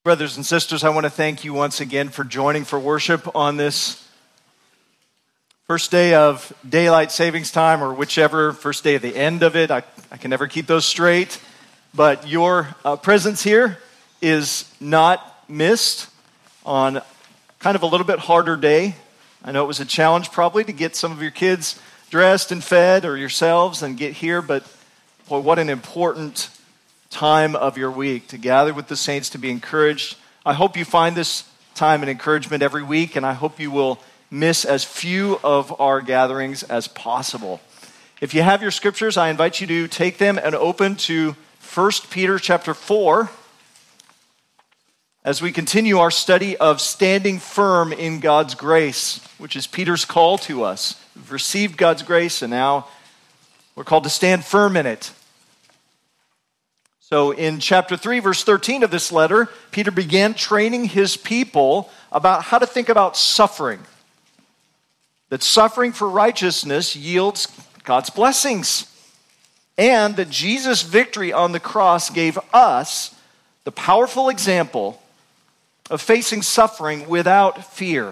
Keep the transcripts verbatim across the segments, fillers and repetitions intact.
Brothers and sisters, I want to thank you once again for joining for worship on this first day of daylight savings time, or whichever, first day of the end of it. I, I can never keep those straight. But your uh, presence here is not missed on kind of a little bit harder day. I know it was a challenge probably to get some of your kids dressed and fed, or yourselves, and get here, but boy, what an important time of your week to gather with the saints, to be encouraged. I hope you find this time an encouragement every week, and I hope you will miss as few of our gatherings as possible. If you have your scriptures, I invite you to take them and open to First Peter chapter four as we continue our study of standing firm in God's grace, which is Peter's call to us. We've received God's grace, and now we're called to stand firm in it. So in chapter three, verse thirteen of this letter, Peter began training his people about how to think about suffering. That suffering for righteousness yields God's blessings. And that Jesus' victory on the cross gave us the powerful example of facing suffering without fear.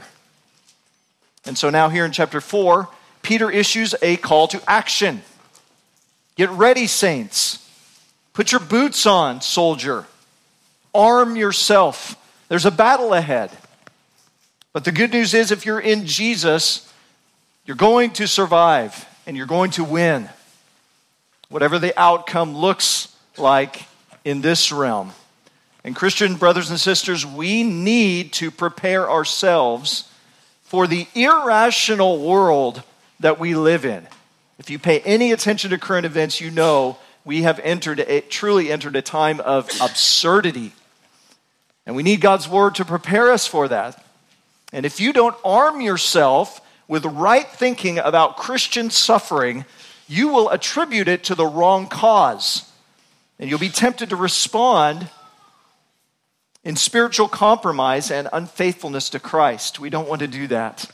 And so now here in chapter four, Peter issues a call to action. Get ready, saints. Put your boots on, soldier. Arm yourself. There's a battle ahead. But the good news is, if you're in Jesus, you're going to survive and you're going to win, whatever the outcome looks like in this realm. And Christian brothers and sisters, we need to prepare ourselves for the irrational world that we live in. If you pay any attention to current events, you know we have entered a, truly entered a time of absurdity. And we need God's word to prepare us for that. And if you don't arm yourself with right thinking about Christian suffering, you will attribute it to the wrong cause. And you'll be tempted to respond in spiritual compromise and unfaithfulness to Christ. We don't want to do that.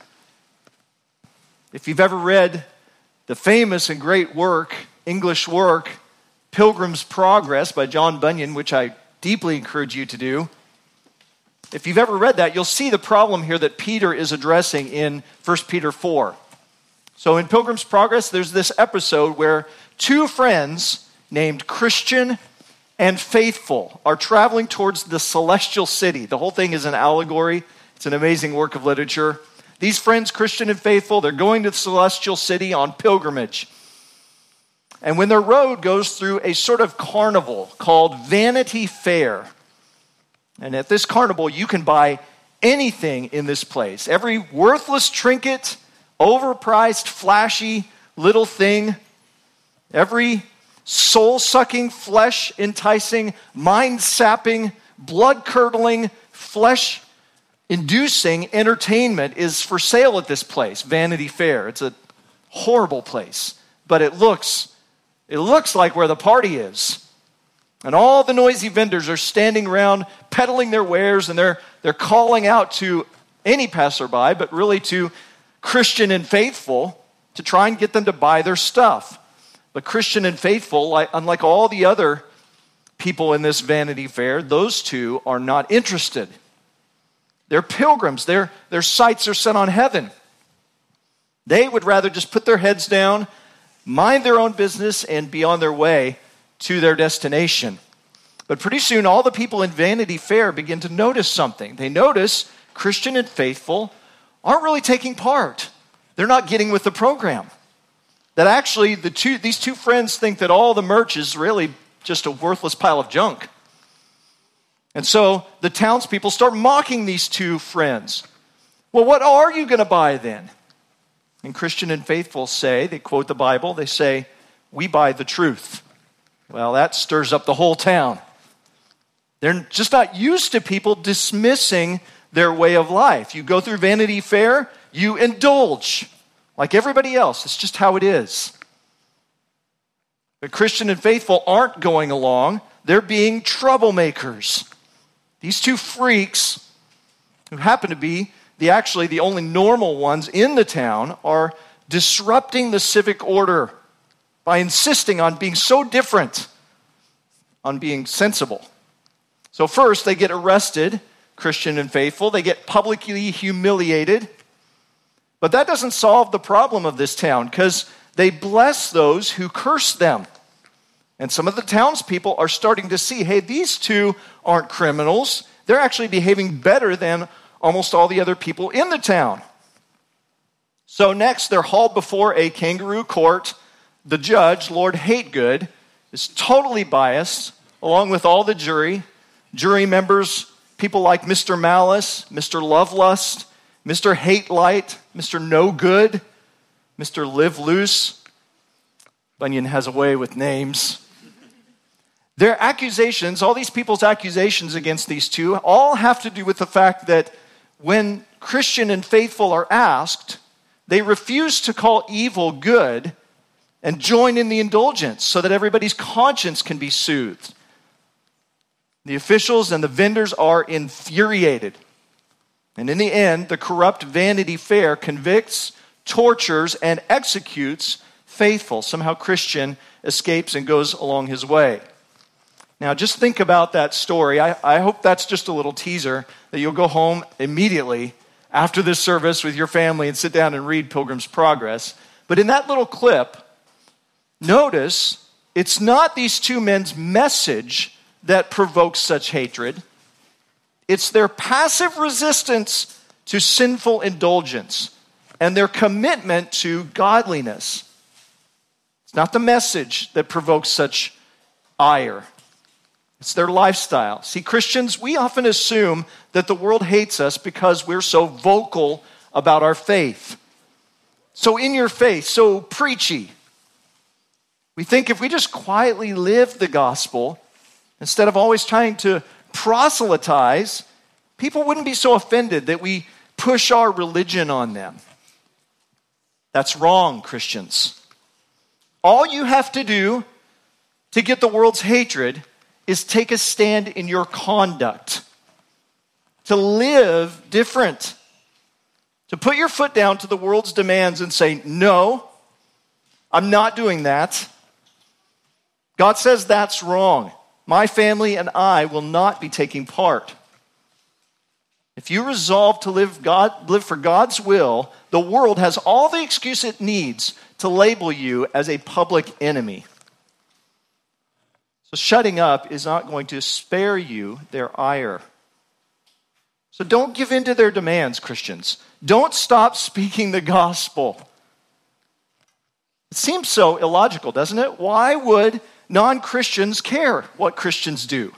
If you've ever read the famous and great work, English work, Pilgrim's Progress by John Bunyan, which I deeply encourage you to do, if you've ever read that, you'll see the problem here that Peter is addressing in First Peter four. So in Pilgrim's Progress, there's this episode where two friends named Christian and Faithful are traveling towards the celestial city. The whole thing is an allegory. It's an amazing work of literature. These friends, Christian and Faithful, they're going to the celestial city on pilgrimage. And when their road goes through a sort of carnival called Vanity Fair, and at this carnival, you can buy anything in this place. Every worthless trinket, overpriced, flashy little thing, every soul-sucking, flesh-enticing, mind-sapping, blood-curdling, flesh-inducing entertainment is for sale at this place, Vanity Fair. It's a horrible place, but it looks, it looks like where the party is. And all the noisy vendors are standing around peddling their wares, and they're, they're calling out to any passerby, but really to Christian and Faithful, to try and get them to buy their stuff. But Christian and Faithful, like, unlike all the other people in this Vanity Fair, those two are not interested. They're pilgrims. Their, their sights are set on heaven. They would rather just put their heads down, mind their own business, and be on their way to their destination. But pretty soon, all the people in Vanity Fair begin to notice something. They notice Christian and Faithful aren't really taking part. They're not getting with the program. That actually, the two these two friends think that all the merch is really just a worthless pile of junk. And so the townspeople start mocking these two friends. Well, what are you going to buy then? And Christian and Faithful say, they quote the Bible, they say, "We buy the truth." Well, that stirs up the whole town. They're just not used to people dismissing their way of life. You go through Vanity Fair, you indulge like everybody else. It's just how it is. But Christian and Faithful aren't going along. They're being troublemakers. These two freaks, who happen to be the actually the only normal ones in the town, are disrupting the civic order by insisting on being so different, on being sensible. So first, they get arrested, Christian and faithful. They get publicly humiliated. But that doesn't solve the problem of this town, because they bless those who curse them. And some of the townspeople are starting to see, hey, these two aren't criminals. They're actually behaving better than almost all the other people in the town. So next, they're hauled before a kangaroo court. The judge, Lord Hategood, is totally biased, along with all the jury. Jury members, people like Mister Malice, Mister Lovelust, Mister Hatelight, Mister No Good, Mister Live Loose. Bunyan has a way with names. Their accusations, all these people's accusations against these two, all have to do with the fact that when Christian and faithful are asked, they refuse to call evil good and join in the indulgence so that everybody's conscience can be soothed. The officials and the vendors are infuriated. And in the end, the corrupt Vanity Fair convicts, tortures, and executes faithful. Somehow Christian escapes and goes along his way. Now, just think about that story. I, I hope that's just a little teaser that you'll go home immediately after this service with your family and sit down and read Pilgrim's Progress. But in that little clip, notice it's not these two men's message that provokes such hatred. It's their passive resistance to sinful indulgence and their commitment to godliness. It's not the message that provokes such ire. It's their lifestyle. See, Christians, we often assume that the world hates us because we're so vocal about our faith. So in your faith, so preachy. We think if we just quietly live the gospel, instead of always trying to proselytize, people wouldn't be so offended that we push our religion on them. That's wrong, Christians. All you have to do to get the world's hatred is take a stand in your conduct, to live different, to put your foot down to the world's demands and say, no, I'm not doing that. God says that's wrong. My family and I will not be taking part. If you resolve to live God, live for God's will, the world has all the excuse it needs to label you as a public enemy. So shutting up is not going to spare you their ire. So don't give in to their demands, Christians. Don't stop speaking the gospel. It seems so illogical, doesn't it? Why would non-Christians care what Christians do?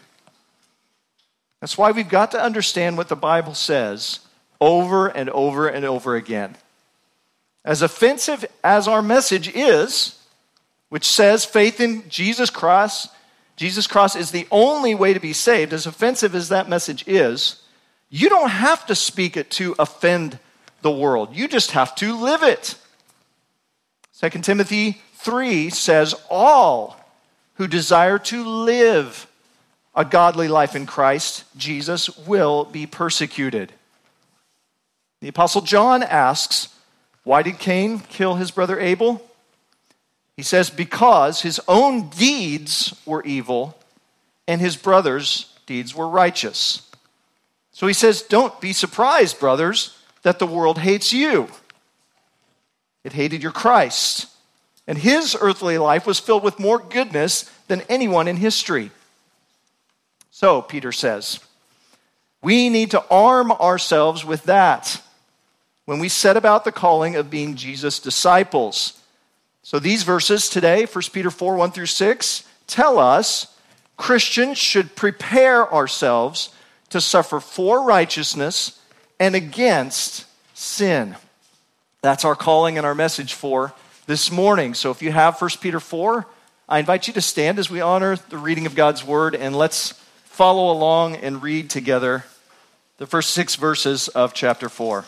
That's why we've got to understand what the Bible says over and over and over again. As offensive as our message is, which says faith in Jesus Christ, Jesus Christ is the only way to be saved, as offensive as that message is, you don't have to speak it to offend the world. You just have to live it. Second Timothy three says, all who desire to live a godly life in Christ Jesus will be persecuted. The Apostle John asks, why did Cain kill his brother Abel? He says, because his own deeds were evil and his brother's deeds were righteous. So he says, don't be surprised, brothers, that the world hates you. It hated your Christ. And his earthly life was filled with more goodness than anyone in history. So, Peter says, we need to arm ourselves with that when we set about the calling of being Jesus' disciples. So these verses today, First Peter four, one through six, tell us Christians should prepare ourselves to suffer for righteousness and against sin. That's our calling and our message for this morning. So if you have First Peter four, I invite you to stand as we honor the reading of God's word, and let's follow along and read together the first six verses of chapter four.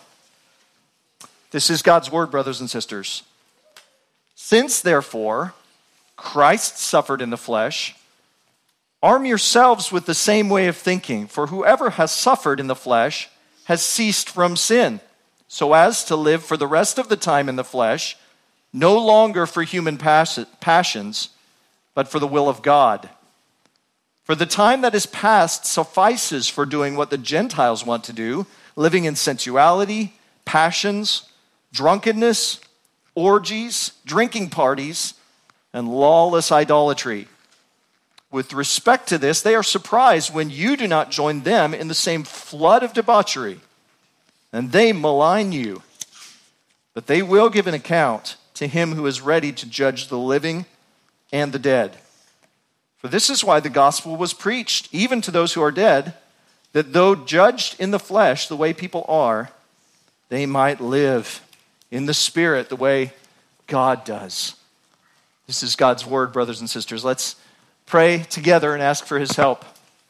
This is God's word, brothers and sisters. Since, therefore, Christ suffered in the flesh, arm yourselves with the same way of thinking, for whoever has suffered in the flesh has ceased from sin, so as to live for the rest of the time in the flesh, no longer for human pass- passions, but for the will of God. For the time that is past suffices for doing what the Gentiles want to do, living in sensuality, passions, drunkenness, orgies, drinking parties, and lawless idolatry. With respect to this, they are surprised when you do not join them in the same flood of debauchery, and they malign you. But they will give an account to him who is ready to judge the living and the dead. For this is why the gospel was preached, even to those who are dead, that though judged in the flesh the way people are, they might live in the spirit the way God does. This is God's word, brothers and sisters. Let's pray together and ask for his help.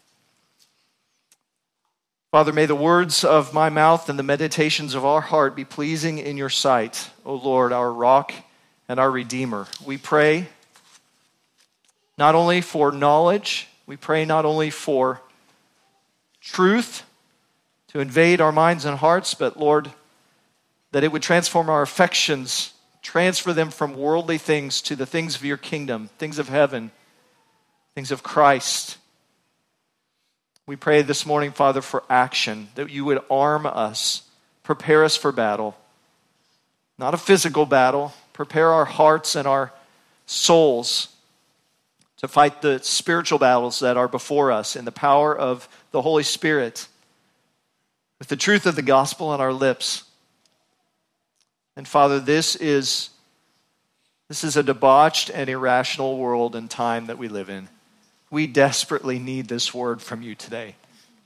Father, may the words of my mouth and the meditations of our heart be pleasing in your sight, O Lord, our rock and our redeemer. We pray not only for knowledge, we pray not only for truth to invade our minds and hearts, but Lord, that it would transform our affections, transfer them from worldly things to the things of your kingdom, things of heaven, things of Christ. We pray this morning, Father, for action, that you would arm us, prepare us for battle. Not a physical battle, prepare our hearts and our souls to fight the spiritual battles that are before us in the power of the Holy Spirit, with the truth of the gospel on our lips. And Father, this is, this is a debauched and irrational world and time that we live in. We desperately need this word from you today.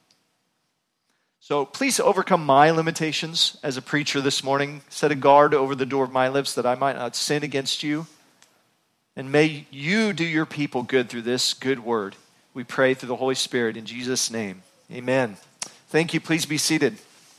So please overcome my limitations as a preacher this morning. Set a guard over the door of my lips that I might not sin against you. And may you do your people good through this good word. We pray through the Holy Spirit in Jesus' name. Amen. Thank you. Please be seated.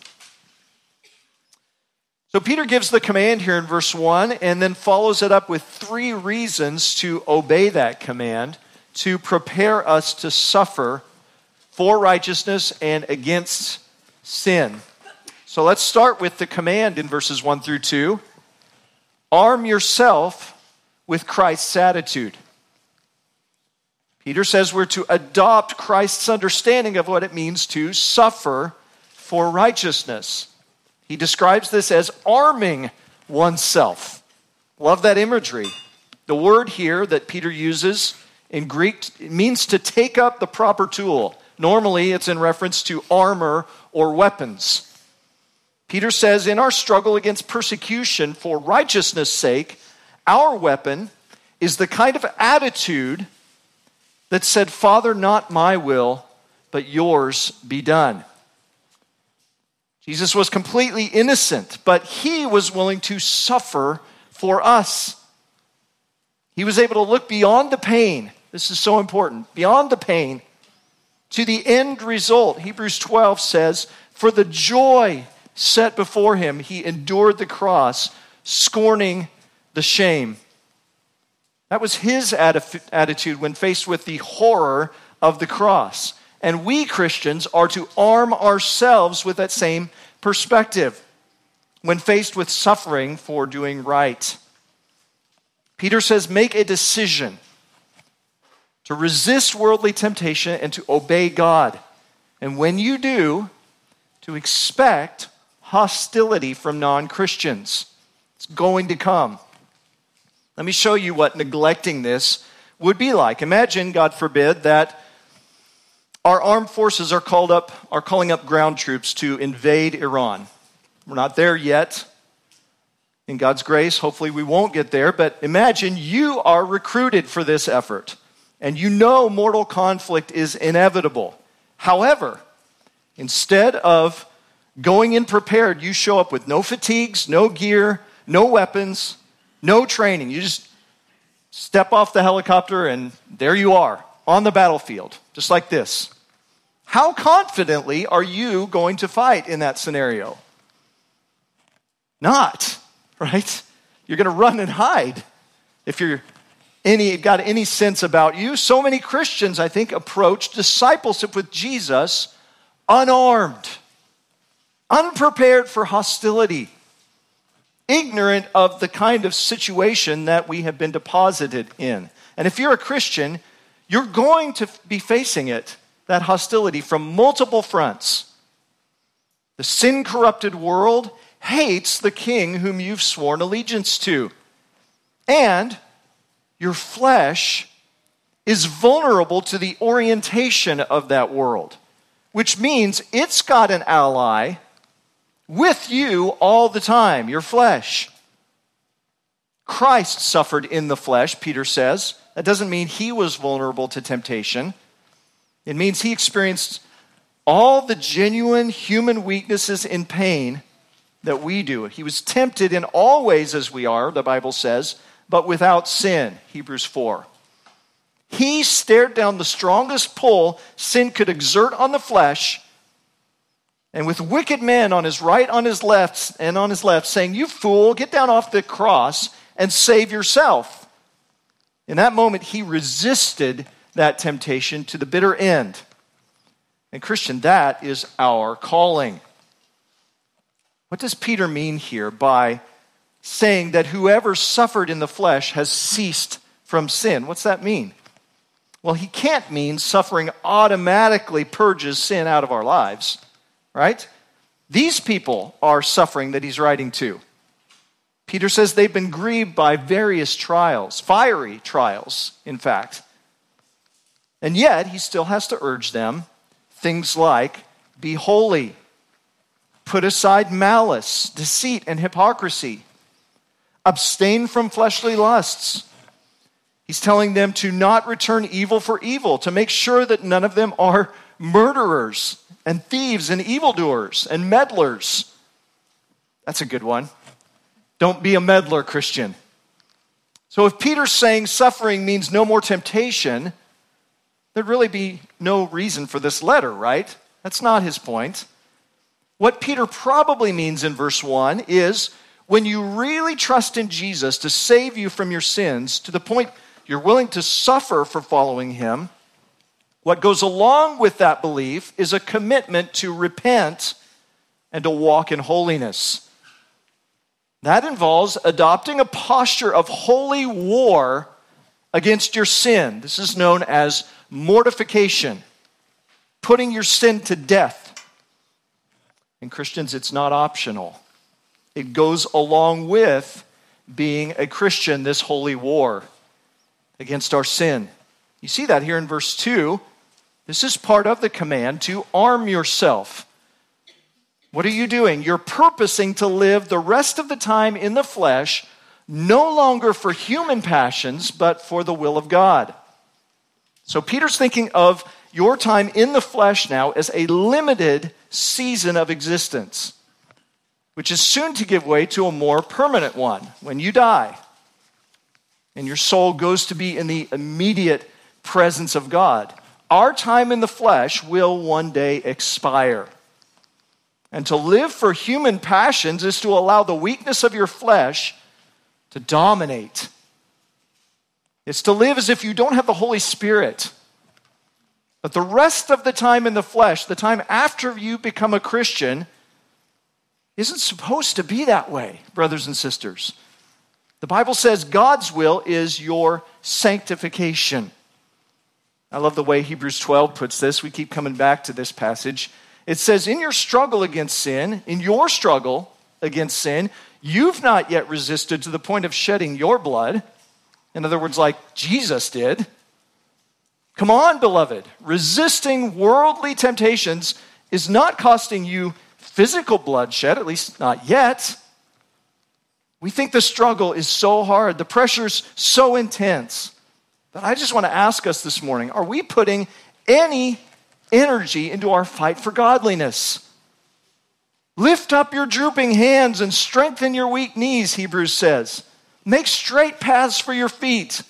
So Peter gives the command here in verse one and then follows it up with three reasons to obey that command, to prepare us to suffer for righteousness and against sin. So let's start with the command in verses one through two. Arm yourself with Christ's attitude. Peter says we're to adopt Christ's understanding of what it means to suffer for righteousness. He describes this as arming oneself. Love that imagery. The word here that Peter uses in Greek means to take up the proper tool. Normally, it's in reference to armor or weapons. Peter says, in our struggle against persecution for righteousness' sake, our weapon is the kind of attitude that said, Father, not my will, but yours be done. Jesus was completely innocent, but he was willing to suffer for us. He was able to look beyond the pain. This is so important. Beyond the pain to the end result. Hebrews twelve says, for the joy set before him, he endured the cross, scorning the shame. That was his attitude when faced with the horror of the cross. And we Christians are to arm ourselves with that same perspective when faced with suffering for doing right. Peter says, make a decision to resist worldly temptation and to obey God. And when you do, to expect hostility from non-Christians. It's going to come. Let me show you what neglecting this would be like. Imagine, God forbid, that our armed forces are called up, are calling up ground troops to invade Iran. We're not there yet. In God's grace, hopefully we won't get there, but imagine you are recruited for this effort, and you know mortal conflict is inevitable. However, instead of going in prepared, you show up with no fatigues, no gear, no weapons, no training. You just step off the helicopter and there you are on the battlefield, just like this. How confidently are you going to fight in that scenario? Not, right? You're going to run and hide if you're any got any sense about you. So many Christians, I think, approach discipleship with Jesus unarmed, unprepared for hostility, ignorant of the kind of situation that we have been deposited in. And if you're a Christian, You're going to be facing it, that hostility, from multiple fronts. The sin-corrupted world hates the king whom you've sworn allegiance to. And your flesh is vulnerable to the orientation of that world, which means it's got an ally with you all the time, your flesh. Christ suffered in the flesh, Peter says. That doesn't mean he was vulnerable to temptation. It means he experienced all the genuine human weaknesses and pain that we do. He was tempted in all ways as we are, the Bible says, but without sin, Hebrews four. He stared down the strongest pull sin could exert on the flesh, and with wicked men on his right, on his left, and on his left, saying, "You fool, get down off the cross and save yourself." In that moment, he resisted that temptation to the bitter end. And Christian, that is our calling. What does Peter mean here by saying that whoever suffered in the flesh has ceased from sin? What's that mean? Well, he can't mean suffering automatically purges sin out of our lives, right? These people are suffering that he's writing to. Peter says they've been grieved by various trials, fiery trials, in fact. And yet, he still has to urge them things like, be holy, put aside malice, deceit, and hypocrisy, abstain from fleshly lusts. He's telling them to not return evil for evil, to make sure that none of them are murderers and thieves and evildoers and meddlers. That's a good one. Don't be a meddler, Christian. So if Peter's saying suffering means no more temptation, there'd really be no reason for this letter, right? That's not his point. What Peter probably means in verse one is when you really trust in Jesus to save you from your sins to the point you're willing to suffer for following him, what goes along with that belief is a commitment to repent and to walk in holiness. That involves adopting a posture of holy war against your sin. This is known as mortification, putting your sin to death. And Christians, it's not optional. It goes along with being a Christian, this holy war against our sin. You see that here in verse two. This is part of the command to arm yourself. What are you doing? You're purposing to live the rest of the time in the flesh, no longer for human passions, but for the will of God. So Peter's thinking of your time in the flesh now as a limited season of existence, which is soon to give way to a more permanent one when you die and your soul goes to be in the immediate presence of God. Our time in the flesh will one day expire. And to live for human passions is to allow the weakness of your flesh to dominate. It's to live as if you don't have the Holy Spirit. But the rest of the time in the flesh, the time after you become a Christian, isn't supposed to be that way, brothers and sisters. The Bible says God's will is your sanctification. I love the way Hebrews twelve puts this. We keep coming back to this passage. It says, in your struggle against sin, in your struggle against sin, you've not yet resisted to the point of shedding your blood. In other words, like Jesus did. Come on, beloved. Resisting worldly temptations is not costing you physical bloodshed, at least not yet. We think the struggle is so hard, the pressure's so intense, that I just want to ask us this morning, are we putting any energy into our fight for godliness? Lift up your drooping hands and strengthen your weak knees, Hebrews says. Make straight paths for your feet.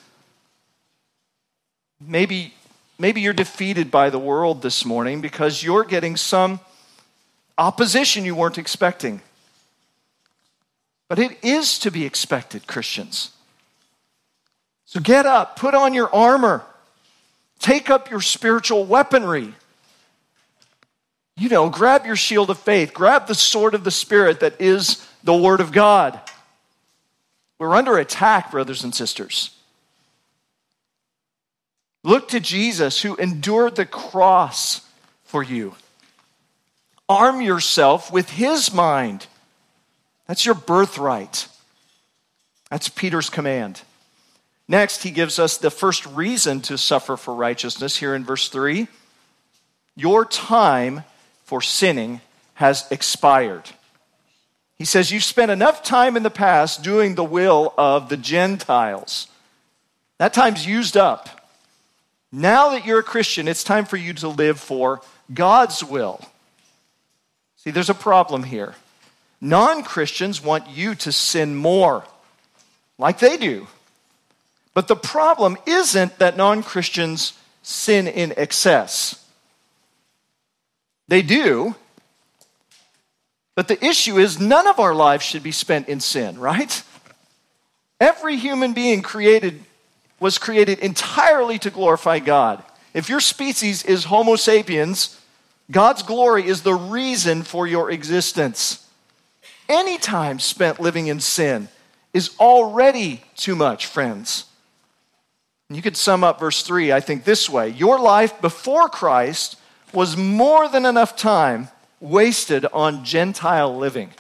Maybe, maybe you're defeated by the world this morning because you're getting some opposition you weren't expecting. But it is to be expected, Christians. So get up, put on your armor, take up your spiritual weaponry. You know, grab your shield of faith, grab the sword of the Spirit that is the Word of God. We're under attack, brothers and sisters. Look to Jesus who endured the cross for you. Arm yourself with his mind. That's your birthright. That's Peter's command. Next, he gives us the first reason to suffer for righteousness here in verse three. Your time for sinning has expired. He says, you've spent enough time in the past doing the will of the Gentiles. That time's used up. Now that you're a Christian, it's time for you to live for God's will. See, there's a problem here. Non-Christians want you to sin more, like they do. But the problem isn't that non-Christians sin in excess. They do. But the issue is none of our lives should be spent in sin, right? Every human being created was created entirely to glorify God. If your species is Homo sapiens, God's glory is the reason for your existence. Any time spent living in sin is already too much, friends. And you could sum up verse three, I think, this way. Your life before Christ was more than enough time wasted on Gentile living.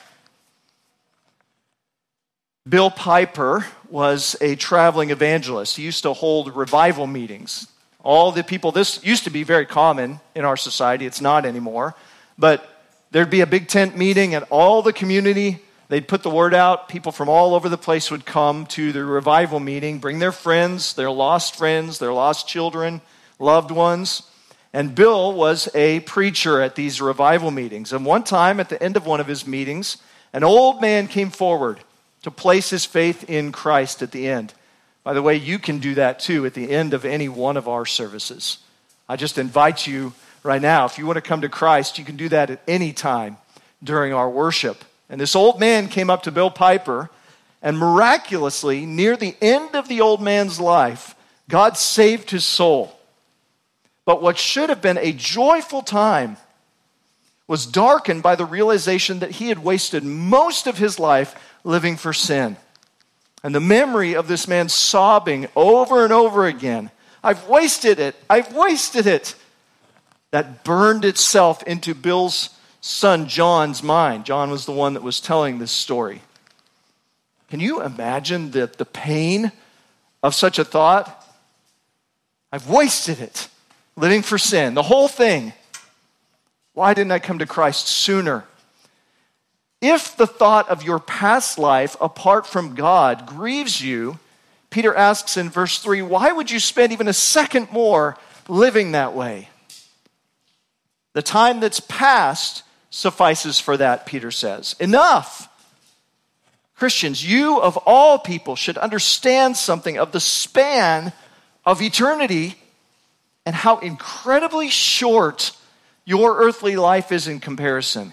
Bill Piper was a traveling evangelist. He used to hold revival meetings. All the people, this used to be very common in our society. It's not anymore. But there'd be a big tent meeting and all the community, they'd put the word out. People from all over the place would come to the revival meeting, bring their friends, their lost friends, their lost children, loved ones. And Bill was a preacher at these revival meetings. And one time at the end of one of his meetings, an old man came forward to place his faith in Christ at the end. By the way, you can do that too at the end of any one of our services. I just invite you right now, if you want to come to Christ, you can do that at any time during our worship. And this old man came up to Bill Piper, and miraculously, near the end of the old man's life, God saved his soul. But what should have been a joyful time was darkened by the realization that he had wasted most of his life living for sin. And the memory of this man sobbing over and over again, I've wasted it, I've wasted it, that burned itself into Bill's son John's mind. John was the one that was telling this story. Can you imagine the, the pain of such a thought? I've wasted it, living for sin, the whole thing. Why didn't I come to Christ sooner? If the thought of your past life apart from God grieves you, Peter asks in verse three, why would you spend even a second more living that way? The time that's past suffices for that, Peter says. Enough! Christians, you of all people should understand something of the span of eternity and how incredibly short your earthly life is in comparison.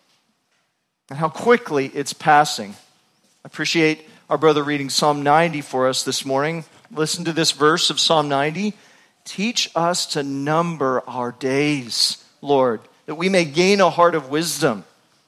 And how quickly it's passing. I appreciate our brother reading Psalm ninety for us this morning. Listen to this verse of Psalm ninety. Teach us to number our days, Lord, that we may gain a heart of wisdom.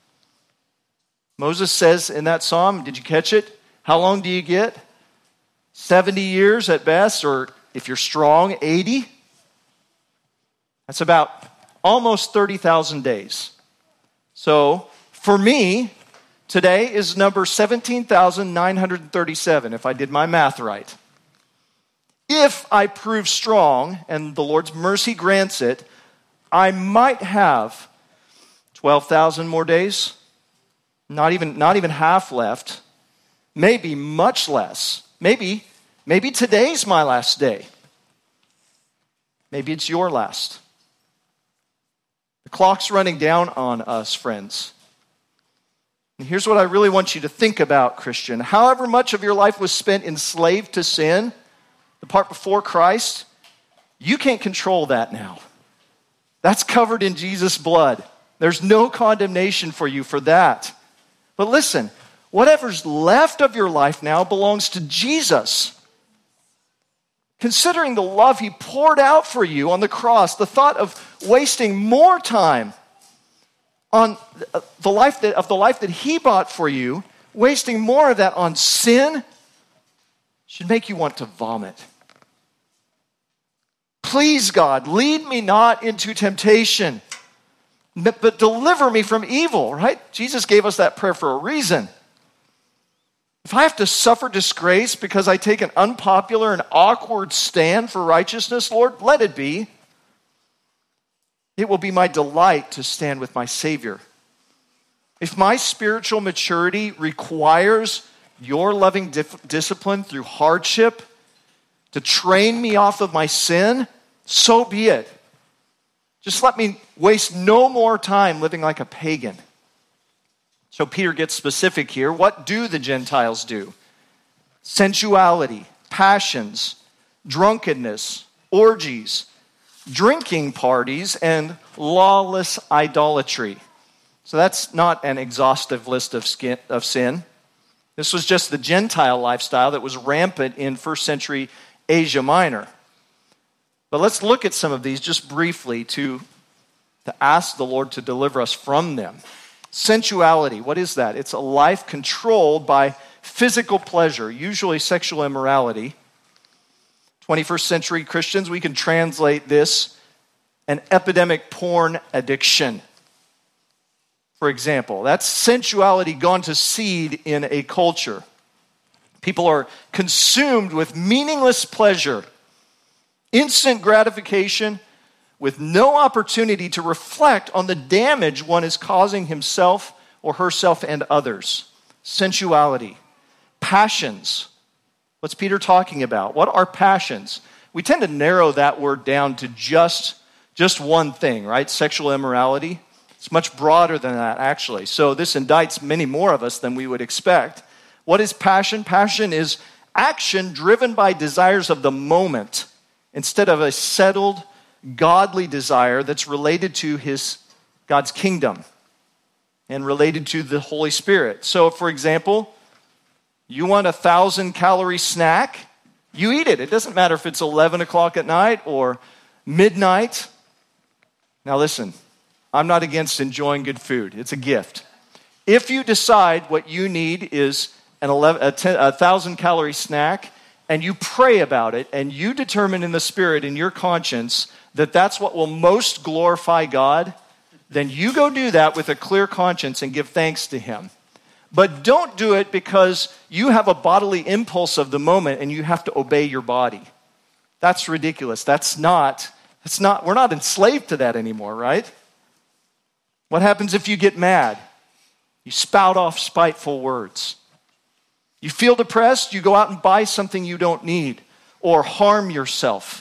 Moses says in that psalm, did you catch it? How long do you get? seventy years at best, or if you're strong, eighty. That's about almost thirty thousand days. So, for me, today is number seventeen thousand nine hundred thirty-seven, if I did my math right. If I prove strong, and the Lord's mercy grants it, I might have twelve thousand more days, not even, not even half left, maybe much less. Maybe, maybe today's my last day. Maybe it's your last. The clock's running down on us, friends. And here's what I really want you to think about, Christian. However much of your life was spent enslaved to sin, the part before Christ, you can't control that now. That's covered in Jesus' blood. There's no condemnation for you for that. But listen, whatever's left of your life now belongs to Jesus. Considering the love he poured out for you on the cross, the thought of wasting more time on the life that, of the life that he bought for you, wasting more of that on sin should make you want to vomit. Please, God, lead me not into temptation, but, but deliver me from evil, right? Jesus gave us that prayer for a reason. If I have to suffer disgrace because I take an unpopular and awkward stand for righteousness, Lord, let it be. It will be my delight to stand with my Savior. If my spiritual maturity requires your loving dif- discipline through hardship to train me off of my sin, so be it. Just let me waste no more time living like a pagan. So Peter gets specific here. What do the Gentiles do? Sensuality, passions, drunkenness, orgies, drinking parties, and lawless idolatry. So that's not an exhaustive list of, skin, of sin. This was just the Gentile lifestyle that was rampant in first century Asia Minor. But let's look at some of these just briefly to, to ask the Lord to deliver us from them. Sensuality, what is that? It's a life controlled by physical pleasure, usually sexual immorality. twenty-first century Christians, we can translate this an epidemic porn addiction. For example, that's sensuality gone to seed in a culture. People are consumed with meaningless pleasure, instant gratification, with no opportunity to reflect on the damage one is causing himself or herself and others. Sensuality, passions. What's Peter talking about? What are passions? We tend to narrow that word down to just, just one thing, right? Sexual immorality. It's much broader than that, actually. So this indicts many more of us than we would expect. What is passion? Passion is action driven by desires of the moment instead of a settled, godly desire that's related to his God's kingdom and related to the Holy Spirit. So, for example, you want a thousand calorie snack, you eat it. It doesn't matter if it's eleven o'clock at night or midnight. Now listen, I'm not against enjoying good food. It's a gift. If you decide what you need is an eleven, a, ten, a thousand calorie snack, and you pray about it, and you determine in the Spirit, in your conscience, that that's what will most glorify God, then you go do that with a clear conscience and give thanks to Him. But don't do it because you have a bodily impulse of the moment and you have to obey your body. That's ridiculous. That's not, that's not, we're not enslaved to that anymore, right? What happens if you get mad? You spout off spiteful words. You feel depressed, you go out and buy something you don't need or harm yourself.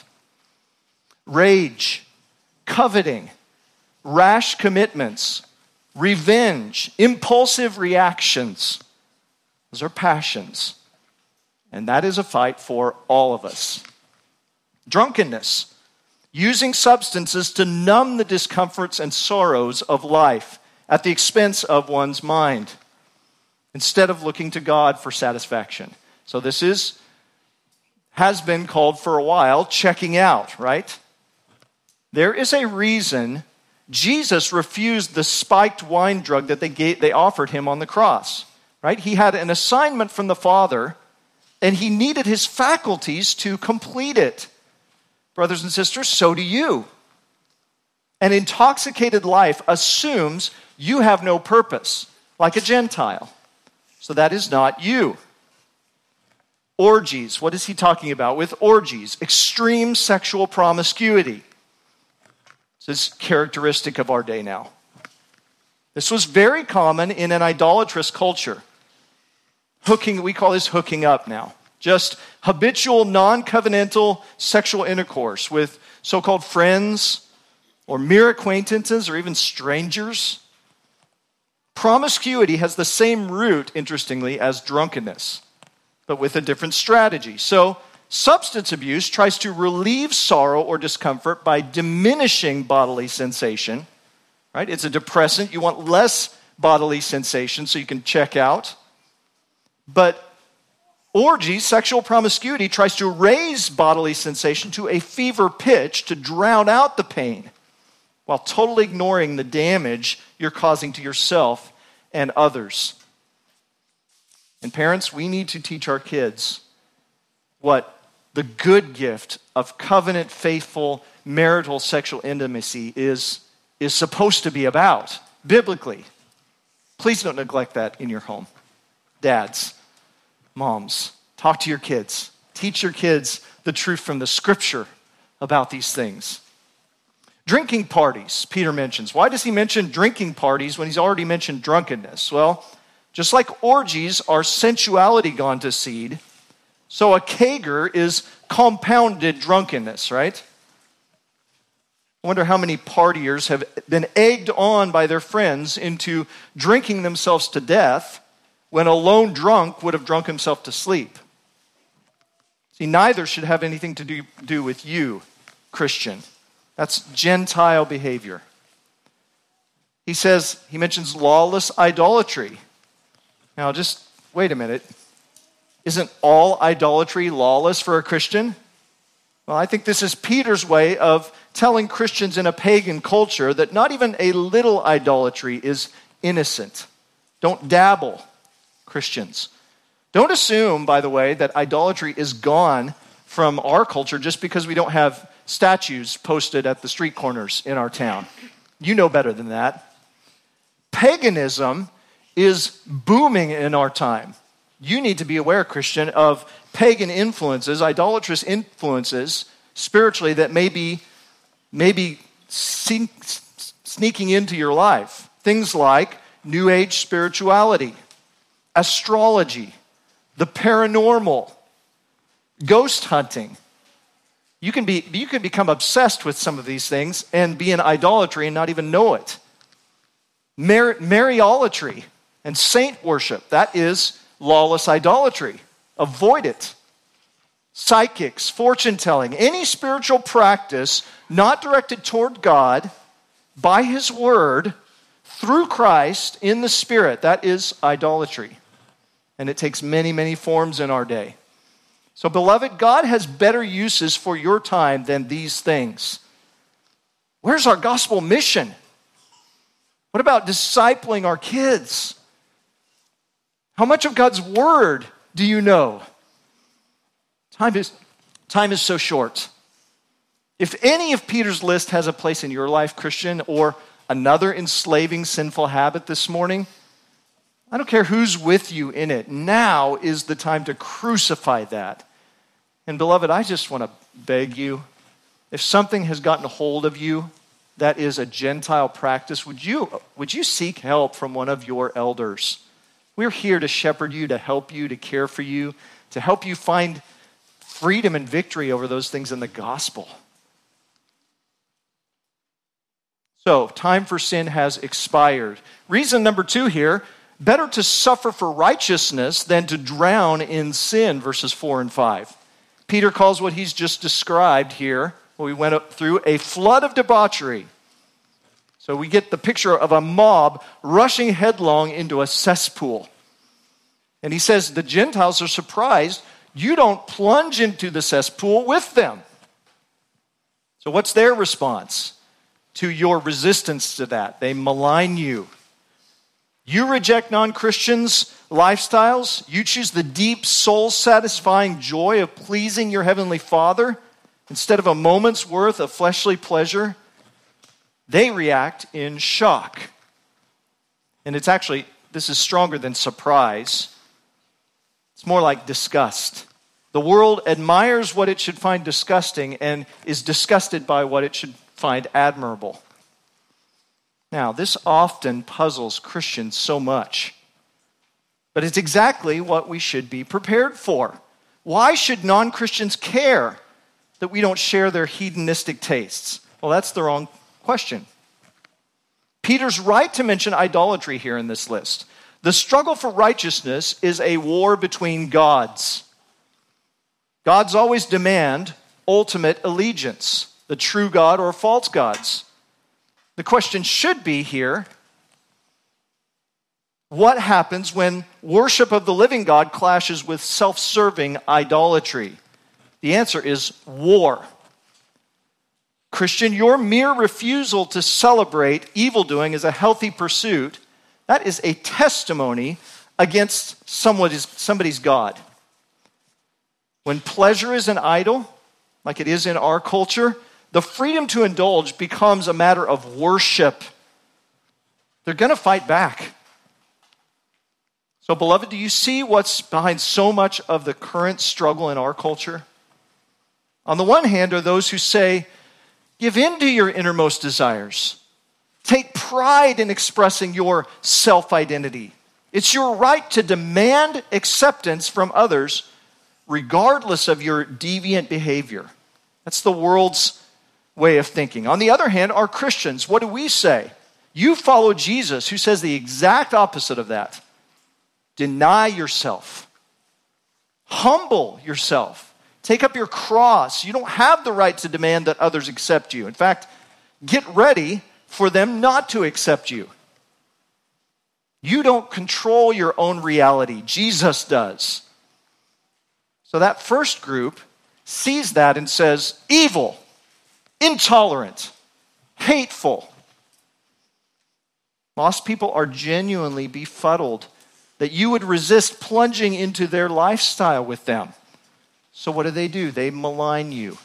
Rage, coveting, rash commitments, revenge, impulsive reactions. Those are passions. And that is a fight for all of us. Drunkenness, using substances to numb the discomforts and sorrows of life at the expense of one's mind, instead of looking to God for satisfaction. So this is, has been called for a while, checking out, right? There is a reason Jesus refused the spiked wine drug that they gave, they offered him on the cross, right? He had an assignment from the Father, and he needed his faculties to complete it. Brothers and sisters, so do you. An intoxicated life assumes you have no purpose, like a Gentile. So that is not you. Orgies, what is he talking about with orgies? Extreme sexual promiscuity. This is characteristic of our day now. This was very common in an idolatrous culture. Hooking, we call this hooking up now. Just habitual, non-covenantal sexual intercourse with so-called friends or mere acquaintances or even strangers. Promiscuity has the same root, interestingly, as drunkenness, but with a different strategy. So, substance abuse tries to relieve sorrow or discomfort by diminishing bodily sensation, right? It's a depressant. You want less bodily sensation so you can check out. But orgy, sexual promiscuity, tries to raise bodily sensation to a fever pitch to drown out the pain while totally ignoring the damage you're causing to yourself and others. And parents, we need to teach our kids what the good gift of covenant faithful marital sexual intimacy is, is supposed to be about, biblically. Please don't neglect that in your home. Dads, moms, talk to your kids. Teach your kids the truth from the scripture about these things. Drinking parties, Peter mentions. Why does he mention drinking parties when he's already mentioned drunkenness? Well, just like orgies are sensuality gone to seed, so a kegger is compounded drunkenness, right? I wonder how many partiers have been egged on by their friends into drinking themselves to death when a lone drunk would have drunk himself to sleep. See, neither should have anything to do, do with you, Christian. That's Gentile behavior. He says, he mentions lawless idolatry. Now, just wait a minute. Isn't all idolatry lawless for a Christian? Well, I think this is Peter's way of telling Christians in a pagan culture that not even a little idolatry is innocent. Don't dabble, Christians. Don't assume, by the way, that idolatry is gone from our culture just because we don't have statues posted at the street corners in our town. You know better than that. Paganism is booming in our time. You need to be aware, Christian, of pagan influences, idolatrous influences, spiritually, that may be, may be sneaking into your life. Things like New Age spirituality, astrology, the paranormal, ghost hunting. You can be, you can become obsessed with some of these things and be in idolatry and not even know it. Mar- Mariolatry and saint worship, that is lawless idolatry. Avoid it. Psychics, fortune telling, any spiritual practice not directed toward God by His Word through Christ in the Spirit, that is idolatry. And it takes many, many forms in our day. So, beloved, God has better uses for your time than these things. Where's our gospel mission? What about discipling our kids? How much of God's Word do you know? Time is, time is so short. If any of Peter's list has a place in your life, Christian, or another enslaving sinful habit this morning, I don't care who's with you in it. Now is the time to crucify that. And beloved, I just want to beg you, if something has gotten a hold of you that is a Gentile practice, would you, would you seek help from one of your elders? We're here to shepherd you, to help you, to care for you, to help you find freedom and victory over those things in the gospel. So, time for sin has expired. Reason number two here, better to suffer for righteousness than to drown in sin, verses four and five. Peter calls what he's just described here, what we went up through, a flood of debauchery. So we get the picture of a mob rushing headlong into a cesspool. And he says the Gentiles are surprised you don't plunge into the cesspool with them. So what's their response to your resistance to that? They malign you. You reject non-Christians' lifestyles. You choose the deep, soul-satisfying joy of pleasing your heavenly Father instead of a moment's worth of fleshly pleasure. They react in shock. And it's actually, this is stronger than surprise. It's more like disgust. The world admires what it should find disgusting and is disgusted by what it should find admirable. Now, this often puzzles Christians so much, but it's exactly what we should be prepared for. Why should non-Christians care that we don't share their hedonistic tastes? Well, that's the wrong question. Peter's right to mention idolatry here in this list. The struggle for righteousness is a war between gods. Gods always demand ultimate allegiance, the true God or false gods. The question should be here, what happens when worship of the living God clashes with self-serving idolatry? The answer is war. Christian, your mere refusal to celebrate evildoing as a healthy pursuit, that is a testimony against somebody's, somebody's God. When pleasure is an idol, like it is in our culture, the freedom to indulge becomes a matter of worship. They're going to fight back. So, beloved, do you see what's behind so much of the current struggle in our culture? On the one hand are those who say, give in to your innermost desires. Take pride in expressing your self-identity. It's your right to demand acceptance from others regardless of your deviant behavior. That's the world's way of thinking. On the other hand, are Christians. What do we say? You follow Jesus, who says the exact opposite of that. Deny yourself. Humble yourself. Take up your cross. You don't have the right to demand that others accept you. In fact, get ready for them not to accept you. You don't control your own reality. Jesus does. So that first group sees that and says, evil, intolerant, hateful. Lost people are genuinely befuddled that you would resist plunging into their lifestyle with them. So what do they do? They malign you.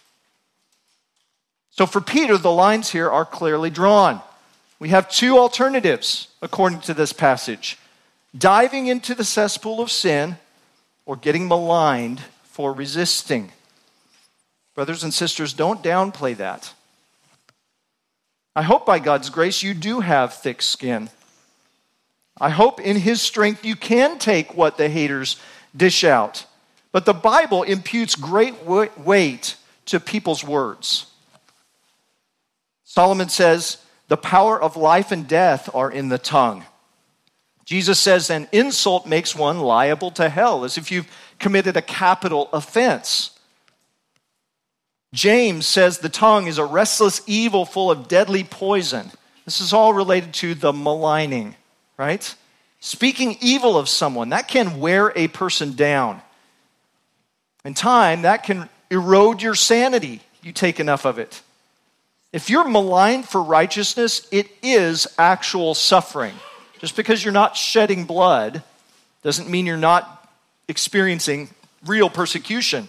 So for Peter, the lines here are clearly drawn. We have two alternatives, according to this passage. Diving into the cesspool of sin or getting maligned for resisting. Brothers and sisters, don't downplay that. I hope by God's grace you do have thick skin. I hope in His strength you can take what the haters dish out. But the Bible imputes great weight to people's words. Solomon says, the power of life and death are in the tongue. Jesus says, an insult makes one liable to hell, as if you've committed a capital offense. James says the tongue is a restless evil full of deadly poison. This is all related to the maligning, right? Speaking evil of someone, that can wear a person down. In time, that can erode your sanity. You take enough of it. If you're maligned for righteousness, it is actual suffering. Just because you're not shedding blood doesn't mean you're not experiencing real persecution.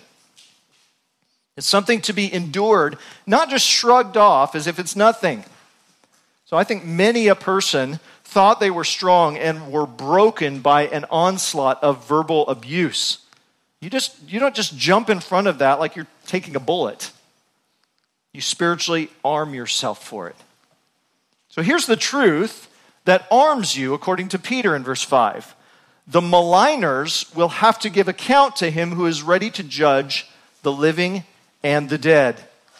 It's something to be endured, not just shrugged off as if it's nothing. So I think many a person thought they were strong and were broken by an onslaught of verbal abuse. You just you don't just jump in front of that like you're taking a bullet. You spiritually arm yourself for it. So here's the truth that arms you, according to Peter in verse five. The maligners will have to give account to him who is ready to judge the living and the dead.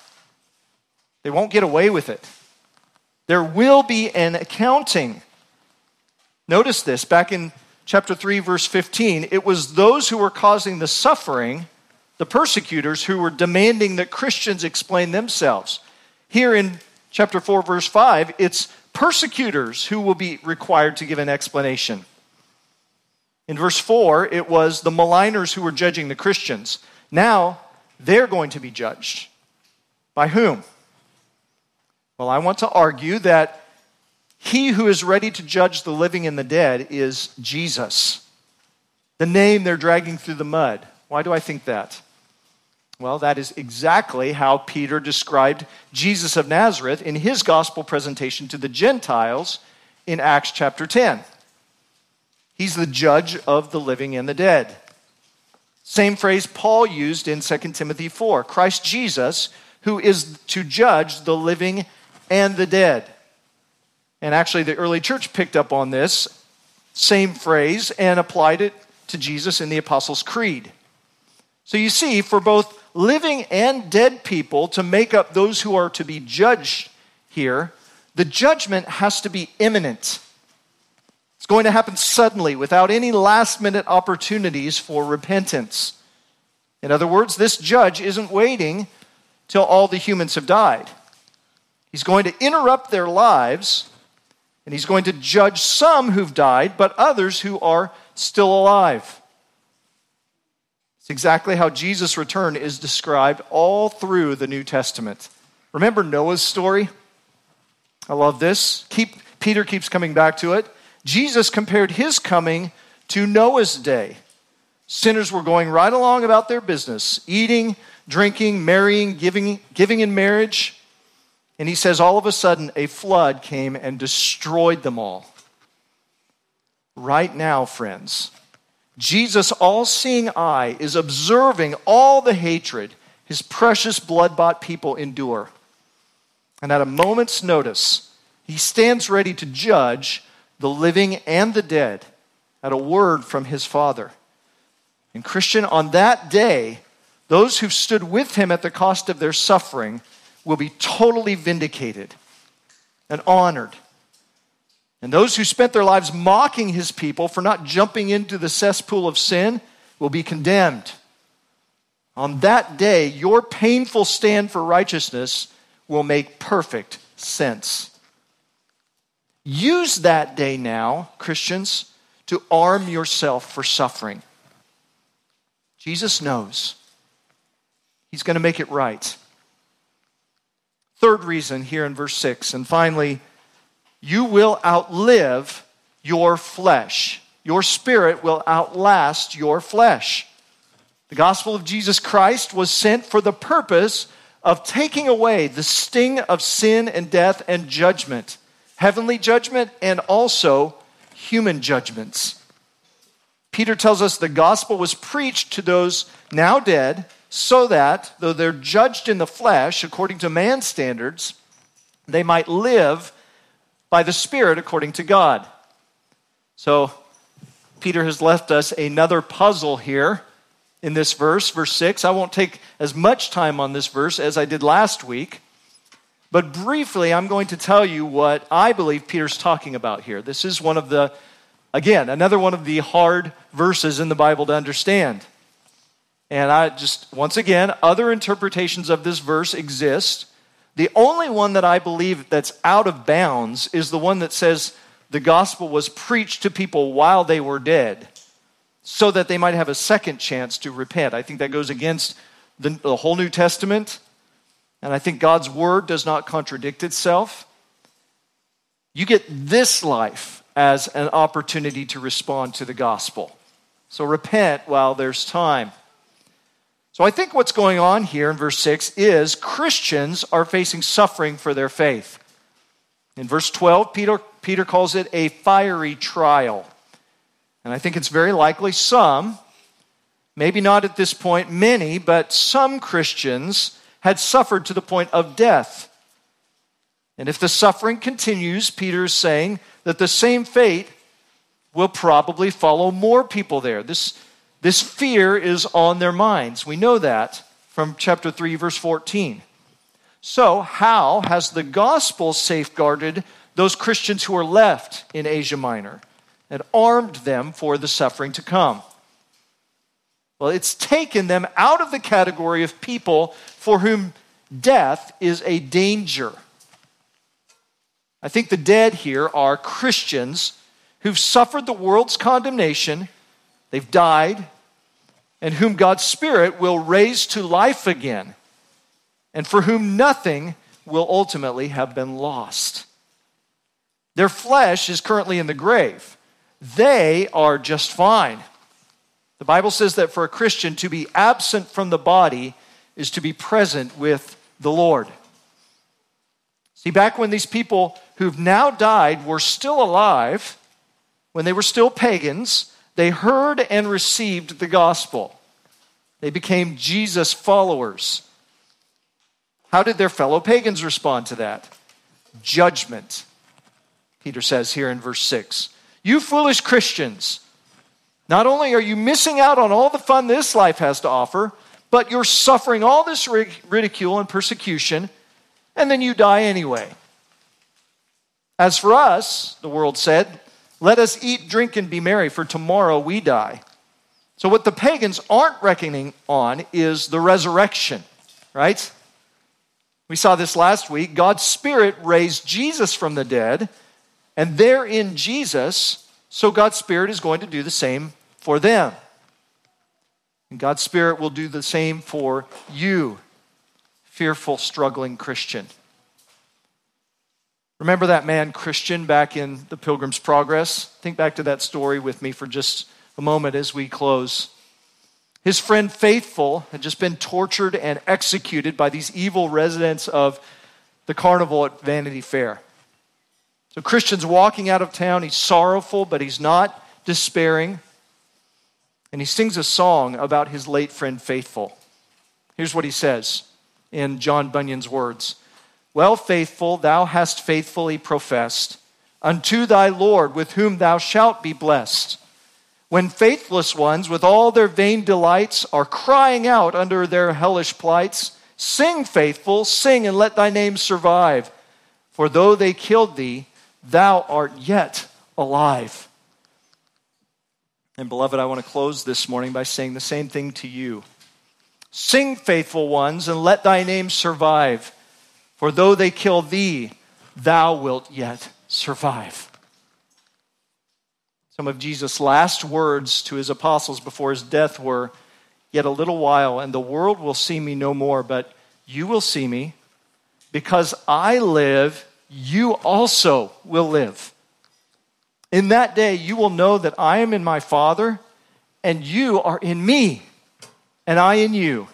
They won't get away with it. There will be an accounting. Notice this, back in chapter three, verse fifteen, it was those who were causing the suffering, the persecutors, who were demanding that Christians explain themselves. Here in chapter four, verse five, it's persecutors who will be required to give an explanation. In verse four, it was the maligners who were judging the Christians. Now, they're going to be judged. By whom? Well, I want to argue that he who is ready to judge the living and the dead is Jesus. The name they're dragging through the mud. Why do I think that? Well, that is exactly how Peter described Jesus of Nazareth in his gospel presentation to the Gentiles in Acts chapter ten. He's the judge of the living and the dead. Same phrase Paul used in Second Timothy four. Christ Jesus, who is to judge the living and the dead. And actually, the early church picked up on this same phrase and applied it to Jesus in the Apostles' Creed. So you see, for both living and dead people to make up those who are to be judged here, the judgment has to be imminent. It's going to happen suddenly without any last-minute opportunities for repentance. In other words, this judge isn't waiting till all the humans have died. He's going to interrupt their lives, and he's going to judge some who've died, but others who are still alive. It's exactly how Jesus' return is described all through the New Testament. Remember Noah's story? I love this. Keep, Peter keeps coming back to it. Jesus compared his coming to Noah's day. Sinners were going right along about their business, eating, drinking, marrying, giving, giving in marriage. And he says all of a sudden a flood came and destroyed them all. Right now, friends, Jesus' all-seeing eye is observing all the hatred his precious blood-bought people endure. And at a moment's notice, he stands ready to judge the living and the dead at a word from his Father. And Christian, on that day, those who've stood with him at the cost of their suffering will be totally vindicated and honored. And those who spent their lives mocking his people for not jumping into the cesspool of sin will be condemned. On that day, your painful stand for righteousness will make perfect sense. Use that day now, Christians, to arm yourself for suffering. Jesus knows. He's going to make it right. Third reason here in verse six, and finally, you will outlive your flesh. Your spirit will outlast your flesh. The gospel of Jesus Christ was sent for the purpose of taking away the sting of sin and death and judgment, heavenly judgment and also human judgments. Peter tells us the gospel was preached to those now dead so that, though they're judged in the flesh according to man's standards, they might live by the Spirit according to God. So Peter has left us another puzzle here in this verse, verse six. I won't take as much time on this verse as I did last week, but briefly I'm going to tell you what I believe Peter's talking about here. This is one of the, again, another one of the hard verses in the Bible to understand. And I just, once again, other interpretations of this verse exist. The only one that I believe that's out of bounds is the one that says the gospel was preached to people while they were dead, so that they might have a second chance to repent. I think that goes against the, the whole New Testament, and I think God's word does not contradict itself. You get this life as an opportunity to respond to the gospel. So repent while there's time. So I think what's going on here in verse six is Christians are facing suffering for their faith. In verse twelve, Peter, Peter calls it a fiery trial. And I think it's very likely some, maybe not at this point many, but some Christians had suffered to the point of death. And if the suffering continues, Peter is saying that the same fate will probably follow more people there. This, this fear is on their minds. We know that from chapter three, verse fourteen. So how has the gospel safeguarded those Christians who are left in Asia Minor and armed them for the suffering to come? Well, it's taken them out of the category of people for whom death is a danger. I think the dead here are Christians who've suffered the world's condemnation, they've died, and whom God's Spirit will raise to life again, and for whom nothing will ultimately have been lost. Their flesh is currently in the grave. They are just fine. The Bible says that for a Christian to be absent from the body is to be present with the Lord. See, back when these people who've now died were still alive, when they were still pagans, they heard and received the gospel. They became Jesus followers. How did their fellow pagans respond to that? Judgment, Peter says here in verse six. You foolish Christians, not only are you missing out on all the fun this life has to offer, but you're suffering all this ridicule and persecution, and then you die anyway. As for us, the world said, let us eat, drink, and be merry, for tomorrow we die. So what the pagans aren't reckoning on is the resurrection, right? We saw this last week. God's Spirit raised Jesus from the dead, and they're in Jesus, so God's Spirit is going to do the same for them. And God's Spirit will do the same for you, fearful, struggling Christian. Remember that man Christian back in the Pilgrim's Progress? Think back to that story with me for just a moment as we close. His friend Faithful had just been tortured and executed by these evil residents of the carnival at Vanity Fair. So Christian's walking out of town. He's sorrowful, but he's not despairing. And he sings a song about his late friend Faithful. Here's what he says in John Bunyan's words. Well, Faithful, thou hast faithfully professed unto thy Lord, with whom thou shalt be blessed. When faithless ones with all their vain delights are crying out under their hellish plights, sing, Faithful, sing, and let thy name survive. For though they killed thee, thou art yet alive. And beloved, I want to close this morning by saying the same thing to you. Sing, faithful ones, and let thy name survive. For though they kill thee, thou wilt yet survive. Some of Jesus' last words to his apostles before his death were, yet a little while, and the world will see me no more, but you will see me. Because I live, you also will live. In that day, you will know that I am in my Father, and you are in me, and I in you.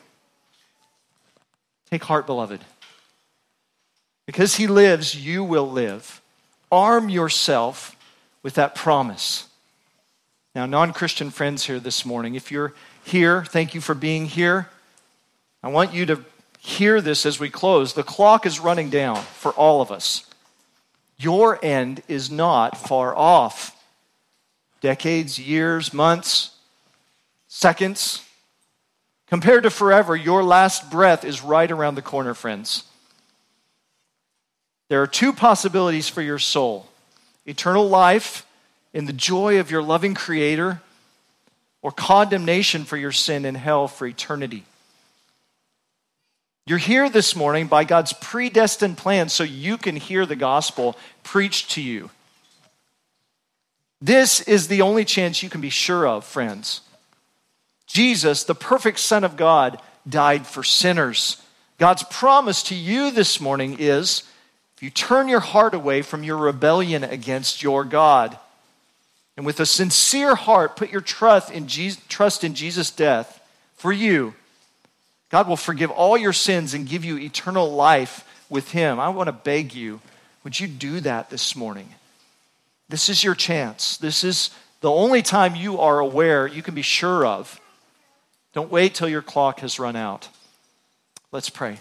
Take heart, beloved. Because he lives, you will live. Arm yourself with that promise. Now, non-Christian friends here this morning, if you're here, thank you for being here. I want you to hear this as we close. The clock is running down for all of us. Your end is not far off. Decades, years, months, seconds. Compared to forever, your last breath is right around the corner, friends. There are two possibilities for your soul. Eternal life in the joy of your loving Creator, or condemnation for your sin in hell for eternity. You're here this morning by God's predestined plan so you can hear the gospel preached to you. This is the only chance you can be sure of, friends. Jesus, the perfect Son of God, died for sinners. God's promise to you this morning is, if you turn your heart away from your rebellion against your God, and with a sincere heart put your trust in Jesus, trust in Jesus' death for you, God will forgive all your sins and give you eternal life with him. I want to beg you, would you do that this morning? This is your chance. This is the only time you are aware, you can be sure of. Don't wait till your clock has run out. Let's pray.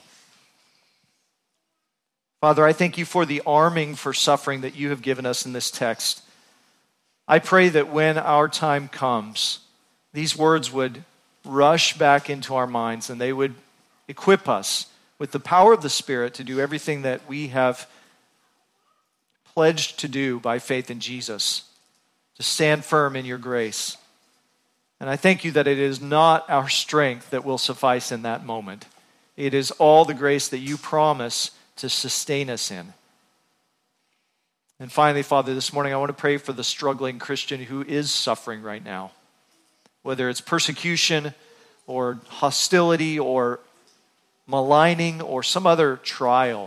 Father, I thank you for the arming for suffering that you have given us in this text. I pray that when our time comes, these words would rush back into our minds and they would equip us with the power of the Spirit to do everything that we have pledged to do by faith in Jesus, to stand firm in your grace. And I thank you that it is not our strength that will suffice in that moment. It is all the grace that you promise to sustain us in. And finally, Father, this morning I want to pray for the struggling Christian who is suffering right now. Whether it's persecution or hostility or maligning or some other trial.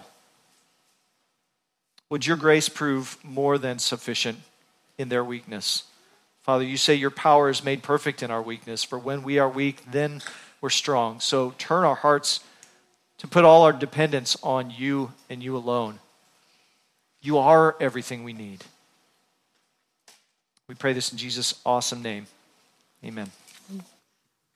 Would your grace prove more than sufficient in their weakness? Father, you say your power is made perfect in our weakness, for when we are weak, then we're strong. So turn our hearts to put all our dependence on you and you alone. You are everything we need. We pray this in Jesus' awesome name. Amen.